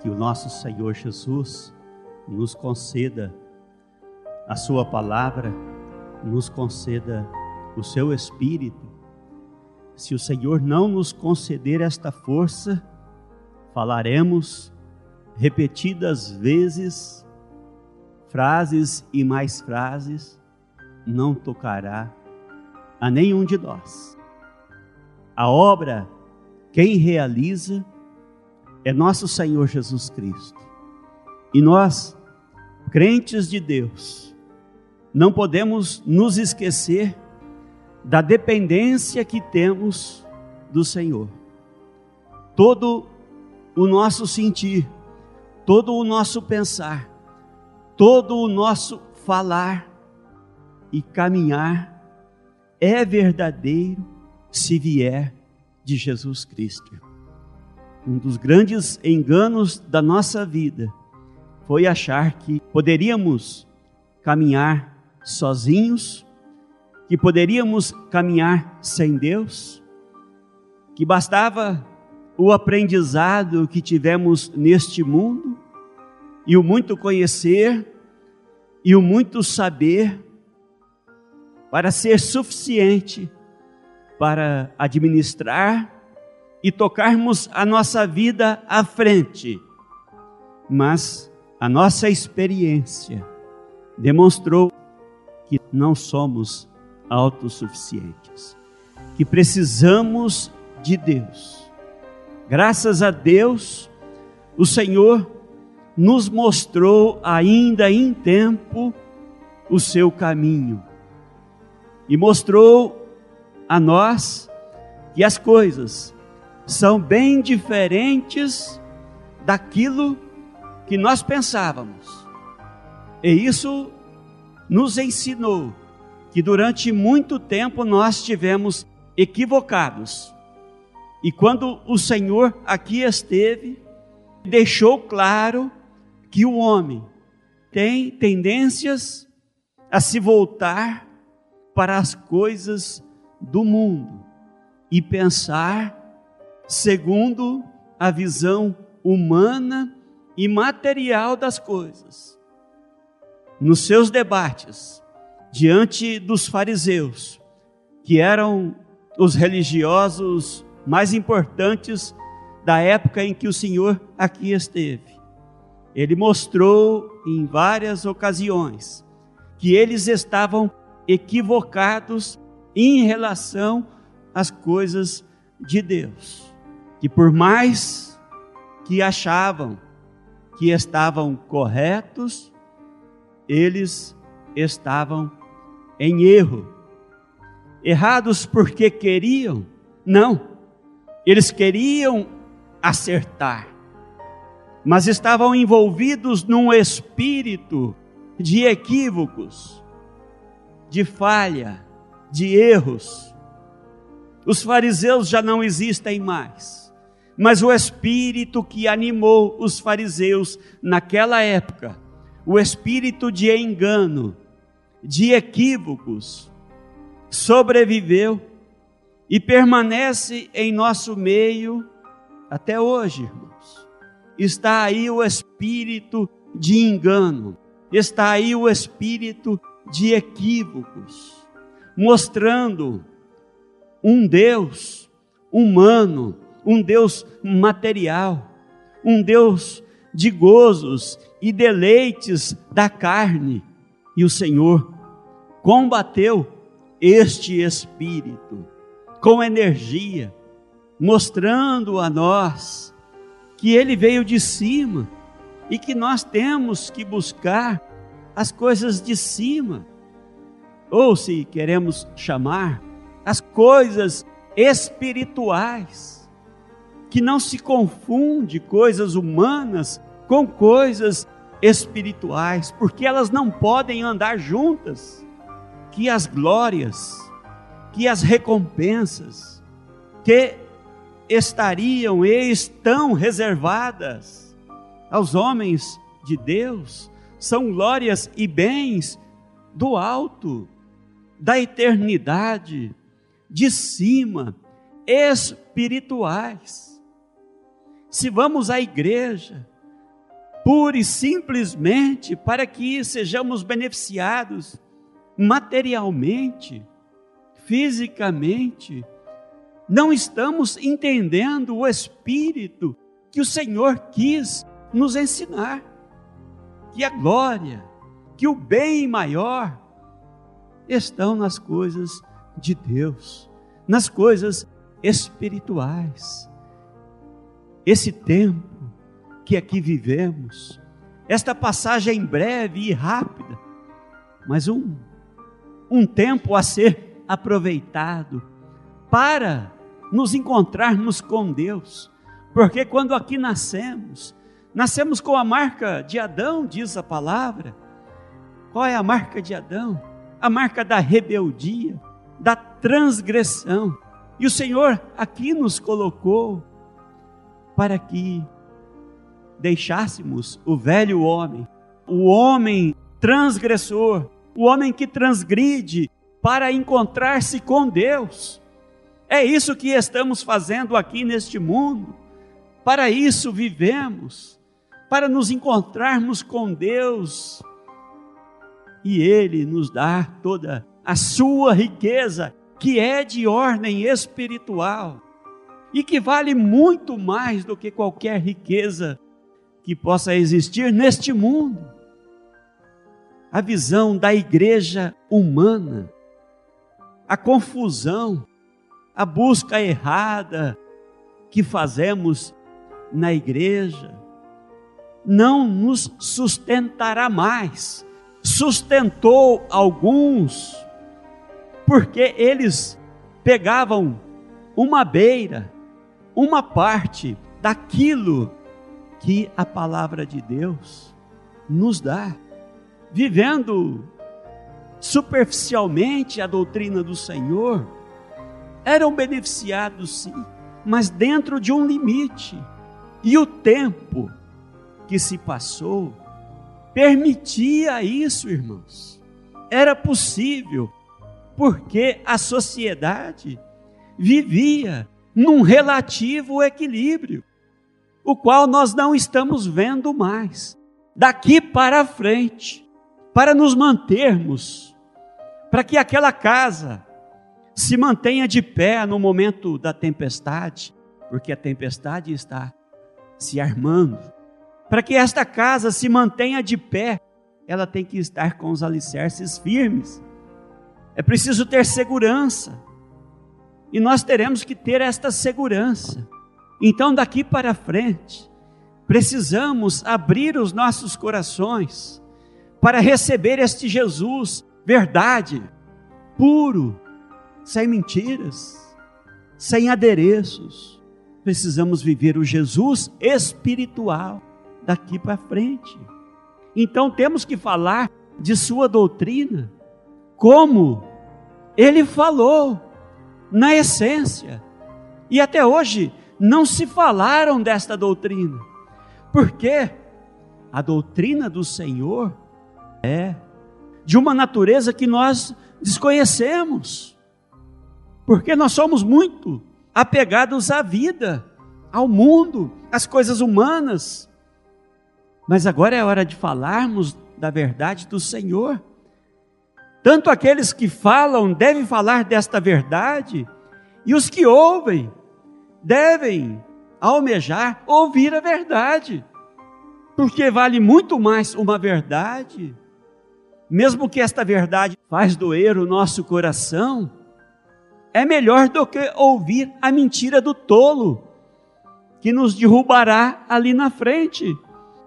que o nosso Senhor Jesus nos conceda a sua palavra, nos conceda o seu Espírito. Se o Senhor não nos conceder esta força, falaremos repetidas vezes, frases e mais frases, não tocará a nenhum de nós. A obra, quem realiza, é nosso Senhor Jesus Cristo. E nós, crentes de Deus, não podemos nos esquecer da dependência que temos do Senhor. Todo o nosso sentir, todo o nosso pensar, todo o nosso falar e caminhar é verdadeiro se vier de Jesus Cristo. Um dos grandes enganos da nossa vida foi achar que poderíamos caminhar sozinhos, que poderíamos caminhar sem Deus, que bastava o aprendizado que tivemos neste mundo, e o muito conhecer, e o muito saber, para ser suficiente para administrar e tocarmos a nossa vida à frente. Mas a nossa experiência demonstrou que não somos autossuficientes, que precisamos de Deus. Graças a Deus, o Senhor nos mostrou ainda em tempo o seu caminho e mostrou a nós que as coisas são bem diferentes daquilo que nós pensávamos. E isso nos ensinou que durante muito tempo nós estivemos equivocados. E quando o Senhor aqui esteve, deixou claro que o homem tem tendências a se voltar para as coisas do mundo e pensar segundo a visão humana e material das coisas. Nos seus debates, diante dos fariseus, que eram os religiosos mais importantes da época em que o Senhor aqui esteve, ele mostrou em várias ocasiões que eles estavam equivocados em relação às coisas de Deus, que por mais que achavam que estavam corretos, eles estavam em erro. Errados porque queriam? Não, eles queriam acertar, mas estavam envolvidos num espírito de equívocos, de falha, de erros. Os fariseus já não existem mais, mas o espírito que animou os fariseus naquela época, o espírito de engano, de equívocos, sobreviveu e permanece em nosso meio até hoje, irmãos. Está aí o espírito de engano, está aí o espírito de equívocos, mostrando um Deus humano, um Deus material, um Deus de gozos e deleites da carne. E o Senhor combateu este espírito com energia, mostrando a nós que ele veio de cima e que nós temos que buscar as coisas de cima, ou se queremos chamar, as coisas espirituais, que não se confunde coisas humanas com coisas espirituais, porque elas não podem andar juntas. Que as glórias, que as recompensas que estariam e estão reservadas aos homens de Deus são glórias e bens do alto, da eternidade, de cima, espirituais. Se vamos à igreja, pura e simplesmente para que sejamos beneficiados materialmente, fisicamente. Não estamos entendendo o espírito que o Senhor quis nos ensinar, que a glória, que o bem maior estão nas coisas de Deus, nas coisas espirituais. Esse tempo que aqui vivemos, esta passagem breve e rápida, mas um tempo a ser aproveitado para nos encontrarmos com Deus, porque quando aqui nascemos com a marca de Adão, diz a palavra. Qual é a marca de Adão? A marca da rebeldia, da transgressão. E o Senhor aqui nos colocou para que deixássemos o velho homem, o homem transgressor, o homem que transgride, para encontrar-se com Deus. É isso que estamos fazendo aqui neste mundo. Para isso vivemos, para nos encontrarmos com Deus e Ele nos dar toda a sua riqueza, que é de ordem espiritual e que vale muito mais do que qualquer riqueza que possa existir neste mundo. A visão da igreja humana, a confusão, a busca errada que fazemos na igreja, não nos sustentará mais. Sustentou alguns, porque eles pegavam uma beira, uma parte daquilo que a palavra de Deus nos dá, vivendo superficialmente a doutrina do Senhor. Eram beneficiados sim, mas dentro de um limite, e o tempo que se passou permitia isso, irmãos. Era possível, porque a sociedade vivia num relativo equilíbrio, o qual nós não estamos vendo mais. Daqui para frente, para nos mantermos, para que aquela casa se mantenha de pé no momento da tempestade, porque a tempestade está se armando. Para que esta casa se mantenha de pé, ela tem que estar com os alicerces firmes. É preciso ter segurança, e nós teremos que ter esta segurança. Então, daqui para frente, precisamos abrir os nossos corações para receber este Jesus, verdade, puro, sem mentiras, sem adereços. Precisamos viver o Jesus espiritual daqui para frente. Então temos que falar de sua doutrina, como ele falou, na essência. E até hoje não se falaram desta doutrina, porque a doutrina do Senhor é de uma natureza que nós desconhecemos, porque nós somos muito apegados à vida, ao mundo, às coisas humanas. Mas agora é hora de falarmos da verdade do Senhor. Tanto aqueles que falam devem falar desta verdade, e os que ouvem devem almejar ouvir a verdade, porque vale muito mais uma verdade, mesmo que esta verdade faz doer o nosso coração, é melhor do que ouvir a mentira do tolo, que nos derrubará ali na frente.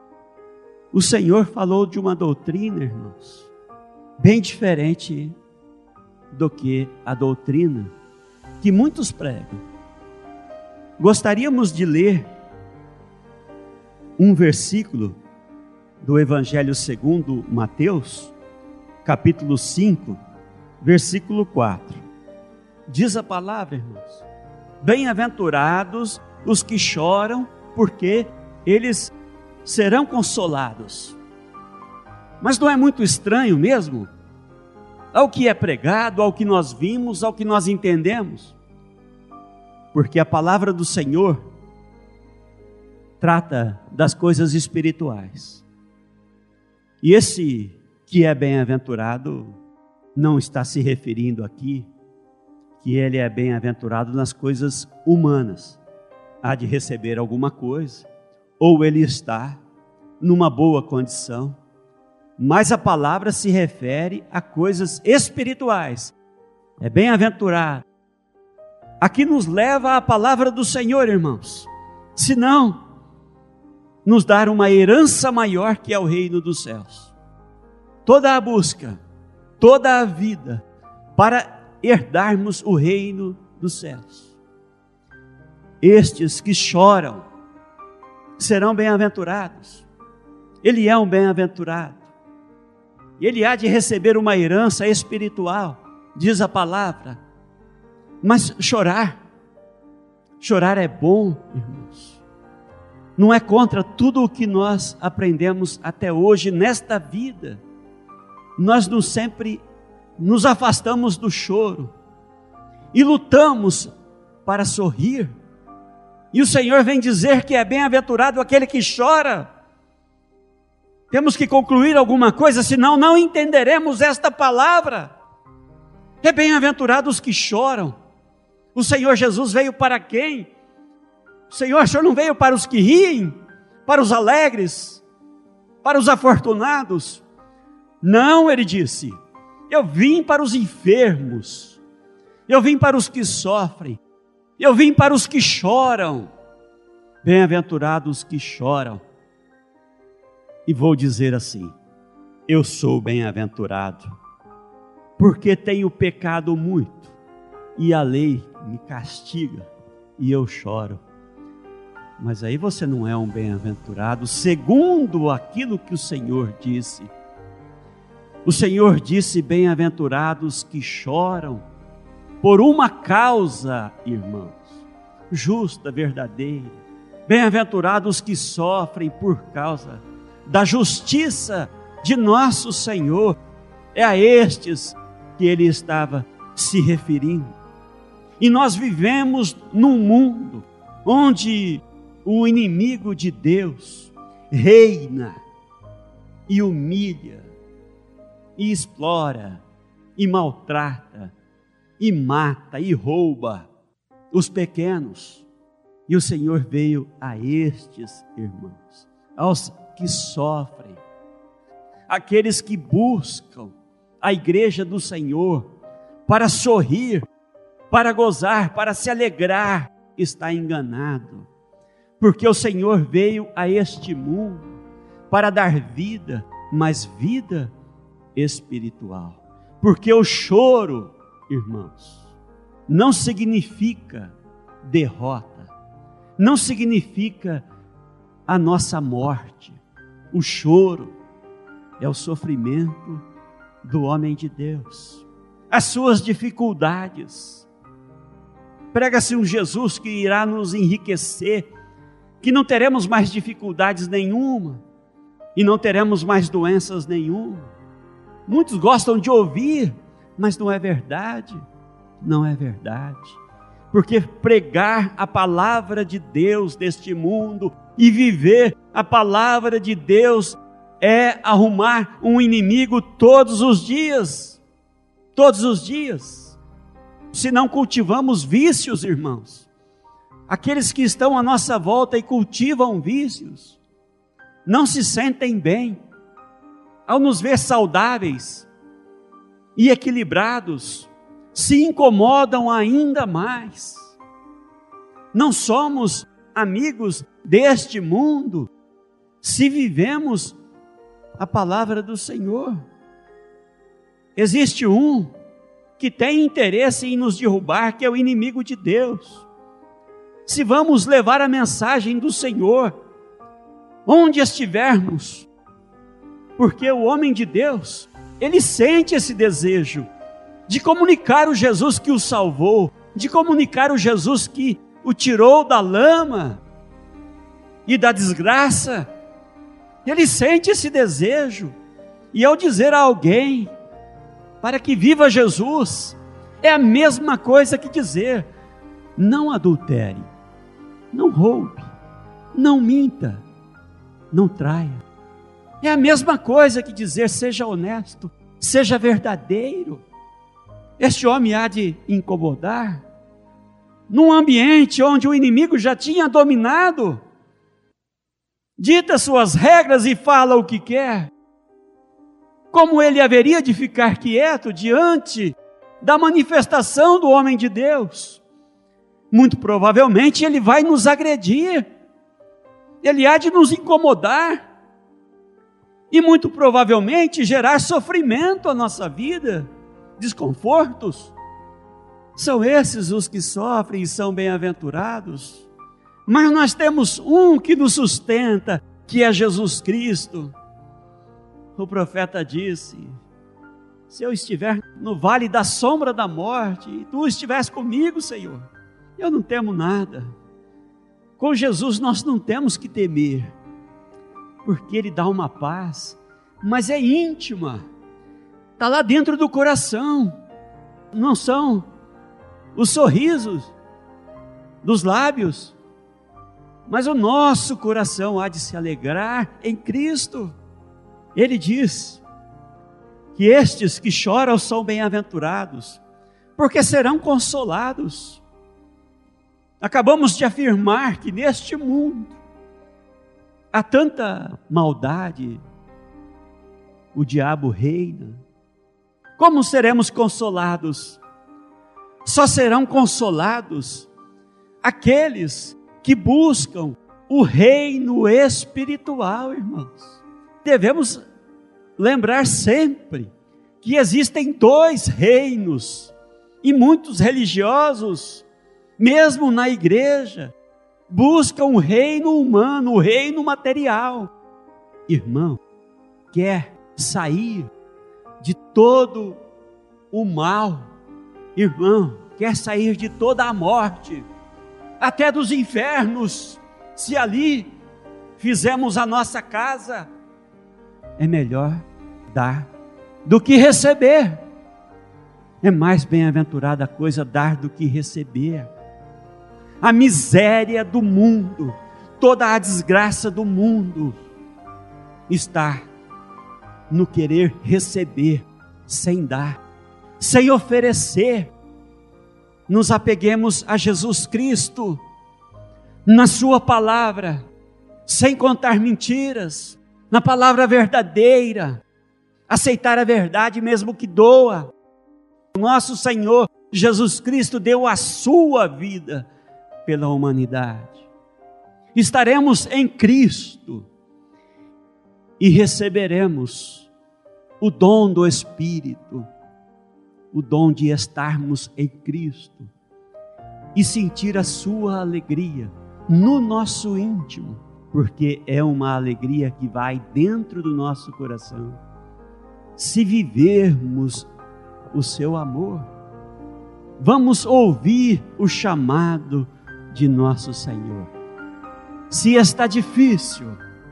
O Senhor falou de uma doutrina, irmãos, bem diferente do que a doutrina que muitos pregam. Gostaríamos de ler um versículo do Evangelho segundo Mateus, capítulo 5, versículo 4. Diz a palavra, irmãos: bem-aventurados os que choram, porque eles serão consolados. Mas não é muito estranho mesmo ao que é pregado, ao que nós vimos, ao que nós entendemos? Porque a palavra do Senhor trata das coisas espirituais. E esse que é bem-aventurado não está se referindo aqui que ele é bem-aventurado nas coisas humanas. Há de receber alguma coisa, ou ele está numa boa condição, mas a palavra se refere a coisas espirituais. É bem-aventurado. Aqui nos leva a palavra do Senhor, irmãos. Se não, nos dar uma herança maior que é o reino dos céus. Toda a busca, toda a vida para herdarmos o reino dos céus. Estes que choram serão bem-aventurados. Ele é um bem-aventurado. Ele há de receber uma herança espiritual, diz a palavra. Mas chorar é bom, irmãos. Não é contra tudo o que nós aprendemos até hoje nesta vida. Nós não sempre nos afastamos do choro e lutamos para sorrir. E o Senhor vem dizer que é bem-aventurado aquele que chora. Temos que concluir alguma coisa, senão não entenderemos esta palavra. É bem-aventurado os que choram. O Senhor Jesus veio para quem? O Senhor não veio para os que riem, para os alegres, para os afortunados. Não, ele disse, eu vim para os enfermos, eu vim para os que sofrem, eu vim para os que choram. Bem-aventurados os que choram. E vou dizer assim, eu sou bem-aventurado, porque tenho pecado muito, e a lei me castiga, e eu choro. Mas aí você não é um bem-aventurado, segundo aquilo que o Senhor disse. O Senhor disse, bem-aventurados que choram, por uma causa, irmãos, justa, verdadeira. Bem-aventurados que sofrem por causa da justiça de nosso Senhor. É a estes que ele estava se referindo. E nós vivemos num mundo onde o inimigo de Deus reina e humilha, e explora, e maltrata, e mata, e rouba os pequenos. E o Senhor veio a estes irmãos, aos que sofrem, aqueles que buscam a igreja do Senhor para sorrir, para gozar, para se alegrar, está enganado, porque o Senhor veio a este mundo para dar vida, mas vida espiritual. Porque o choro, irmãos, não significa derrota, não significa a nossa morte. O choro é o sofrimento do homem de Deus, as suas dificuldades. Prega-se um Jesus que irá nos enriquecer, que não teremos mais dificuldades nenhuma, e não teremos mais doenças nenhuma. Muitos gostam de ouvir, mas não é verdade, não é verdade, porque pregar a palavra de Deus deste mundo e viver a palavra de Deus é arrumar um inimigo todos os dias, se não cultivamos vícios, irmãos. Aqueles que estão à nossa volta e cultivam vícios, não se sentem bem, ao nos ver saudáveis e equilibrados, se incomodam ainda mais. Não somos amigos deste mundo, se vivemos a palavra do Senhor. Existe um que tem interesse em nos derrubar, que é o inimigo de Deus. Se vamos levar a mensagem do Senhor, onde estivermos, porque o homem de Deus, ele sente esse desejo de comunicar o Jesus que o salvou, de comunicar o Jesus que o tirou da lama e da desgraça. Ele sente esse desejo, e ao dizer a alguém para que viva Jesus, é a mesma coisa que dizer: não adultere, não roube, não minta, não traia. É a mesma coisa que dizer: seja honesto, seja verdadeiro. Este homem há de incomodar, num ambiente onde o inimigo já tinha dominado, dita suas regras e fala o que quer. Como ele haveria de ficar quieto diante da manifestação do homem de Deus? Muito provavelmente ele vai nos agredir, ele há de nos incomodar, e muito provavelmente gerar sofrimento à nossa vida, desconfortos. São esses os que sofrem e são bem-aventurados. Mas nós temos um que nos sustenta, que é Jesus Cristo. O profeta disse: se eu estiver no vale da sombra da morte, e tu estiveres comigo, Senhor, eu não temo nada. Com Jesus nós não temos que temer, porque Ele dá uma paz, mas é íntima, está lá dentro do coração, não são os sorrisos dos lábios, mas o nosso coração há de se alegrar em Cristo. Ele diz que estes que choram são bem-aventurados, porque serão consolados. Acabamos de afirmar que neste mundo há tanta maldade, o diabo reina. Como seremos consolados? Só serão consolados aqueles que buscam o reino espiritual, irmãos. Devemos lembrar sempre que existem dois reinos, e muitos religiosos, mesmo na igreja, buscam o reino humano, o reino material. Irmão, quer sair de todo o mal, irmão, quer sair de toda a morte, até dos infernos, se ali fizemos a nossa casa, é melhor dar do que receber. É mais bem-aventurada a coisa dar do que receber. A miséria do mundo, toda a desgraça do mundo está no querer receber sem dar, sem oferecer. Nos apeguemos a Jesus Cristo, na sua palavra, sem contar mentiras, na palavra verdadeira, aceitar a verdade mesmo que doa. Nosso Senhor Jesus Cristo deu a sua vida pela humanidade. Estaremos em Cristo e receberemos o dom do Espírito, o dom de estarmos em Cristo e sentir a sua alegria no nosso íntimo, porque é uma alegria que vai dentro do nosso coração. Se vivermos o seu amor, vamos ouvir o chamado de nosso Senhor. Se está difícil,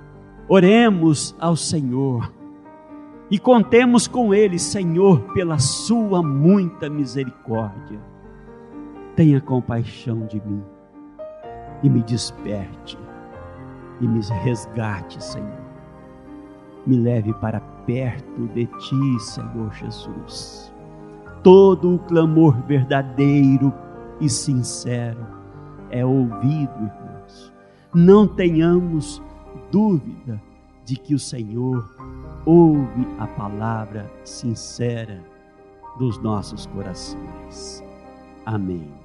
oremos ao Senhor e contemos com Ele: Senhor, pela sua muita misericórdia, tenha compaixão de mim e me desperte e me resgate, Senhor. Me leve para perto de Ti, Senhor Jesus. Todo o clamor verdadeiro e sincero é ouvido, irmãos. Não tenhamos dúvida de que o Senhor ouve a palavra sincera dos nossos corações. Amém.